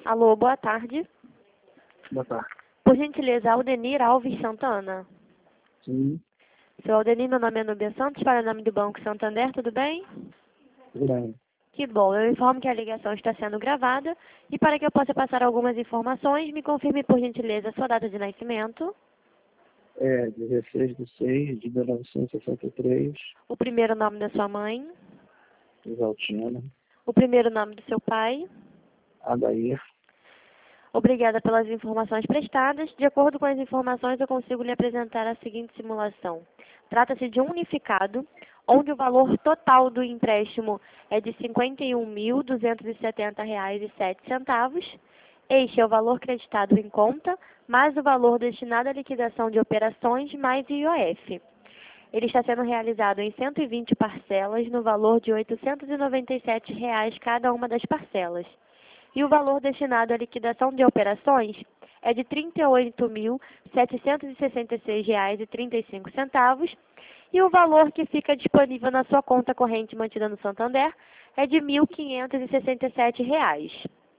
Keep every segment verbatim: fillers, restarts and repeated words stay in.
Alô, boa tarde. Boa tarde. Por gentileza, Aldenir Alves Santana. Sim, Seu Aldenir, meu nome é Nubia Santos, para o nome do Banco Santander, tudo bem? tudo bem. Que bom, eu informo que a ligação está sendo gravada e para que eu possa passar algumas informações, me confirme por gentileza a sua data de nascimento, É dezesseis de seis de mil novecentos e sessenta e três, o primeiro nome da sua mãe, Exaltina, o primeiro nome do seu pai. Adair. Obrigada pelas informações prestadas. De acordo com as informações, eu consigo lhe apresentar a seguinte simulação. Trata-se de um unificado, onde o valor total do empréstimo é de cinquenta e um mil, duzentos e setenta reais e sete centavos. Este é o valor creditado em conta, mais o valor destinado à liquidação de operações, mais I O F. Ele está sendo realizado em cento e vinte parcelas, no valor de oitocentos e noventa e sete reais cada uma das parcelas. E o valor destinado à liquidação de operações é de trinta e oito mil, setecentos e sessenta e seis reais e trinta e cinco centavos, e o valor que fica disponível na sua conta corrente mantida no Santander é de mil quinhentos e sessenta e sete reais.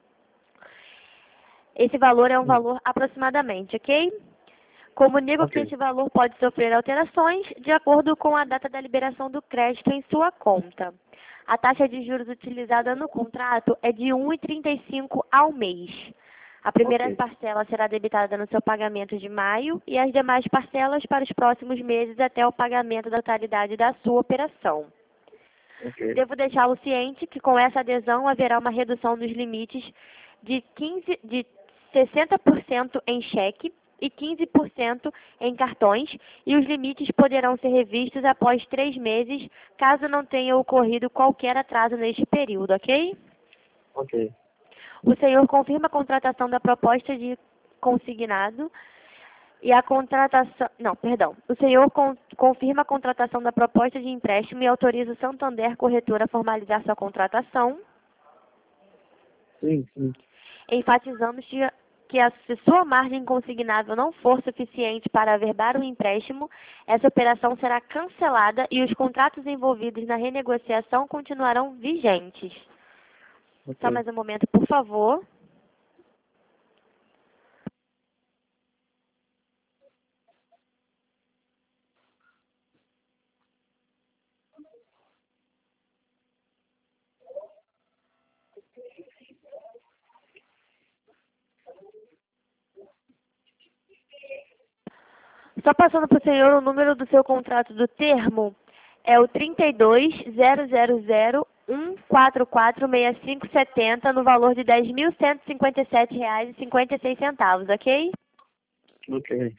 Esse valor é um valor aproximadamente, ok? Comunico Ok. que esse valor pode sofrer alterações de acordo com a data da liberação do crédito em sua conta. A taxa de juros utilizada no contrato é de um vírgula trinta e cinco ao mês. A primeira Ok. parcela será debitada no seu pagamento de maio e as demais parcelas para os próximos meses até o pagamento da totalidade da sua operação. Ok. Devo deixá-lo ciente que com essa adesão haverá uma redução dos limites de, quinze, de sessenta por cento em cheque e quinze por cento em cartões, e os limites poderão ser revistos após três meses, caso não tenha ocorrido qualquer atraso neste período, ok? Ok. O senhor confirma a contratação da proposta de consignado e a contratação... Não, perdão. O senhor con confirma a contratação da proposta de empréstimo e autoriza o Santander Corretora a formalizar sua contratação. Sim, sim. Enfatizamos que, que a, se sua margem consignável não for suficiente para averbar o empréstimo, essa operação será cancelada e os contratos envolvidos na renegociação continuarão vigentes. Ok. Só mais um momento, por favor. Só passando para o senhor o número do seu contrato do termo, é o trinta e dois, zero zero zero, um quatro quatro, seis cinco sete zero, no valor de dez mil cento e cinquenta e sete reais e cinquenta e seis centavos, ok? Ok.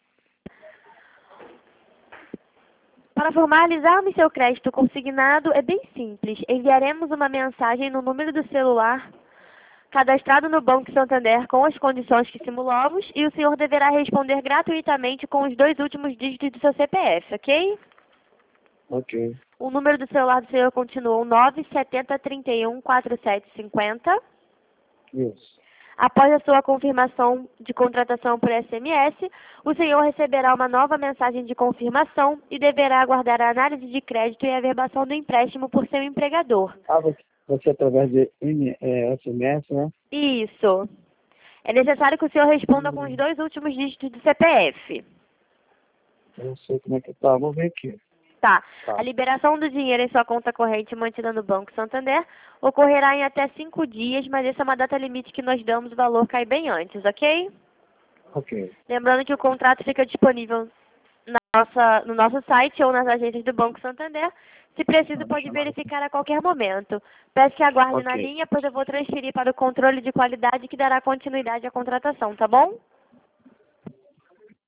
Para formalizarmos seu crédito consignado, é bem simples. Enviaremos uma mensagem no número do celular cadastrado no Banco Santander com as condições que simulamos e o senhor deverá responder gratuitamente com os dois últimos dígitos do seu C P F, ok? Ok. O número do celular do senhor continua o nove sete zero, três um, quatro sete cinco zero. Isso. Após a sua confirmação de contratação por S M S, o senhor receberá uma nova mensagem de confirmação e deverá aguardar a análise de crédito e a averbação do empréstimo por seu empregador. Ah, você, você através de M, é, S M S, né? Isso. É necessário que o senhor responda com os Hum, dois últimos dígitos do C P F. eu não sei como é que tá. Vou ver aqui. Tá. Tá. A liberação do dinheiro em sua conta corrente mantida no Banco Santander ocorrerá em até cinco dias, mas essa é uma data limite que nós damos, o valor cai bem antes, ok? Ok. Lembrando que o contrato fica disponível na nossa, no nosso site ou nas agências do Banco Santander. Se preciso, Ah, pode deixa eu ver. verificar a qualquer momento. Peço que aguarde na Ok. linha, pois eu vou transferir para o controle de qualidade que dará continuidade à contratação, tá bom?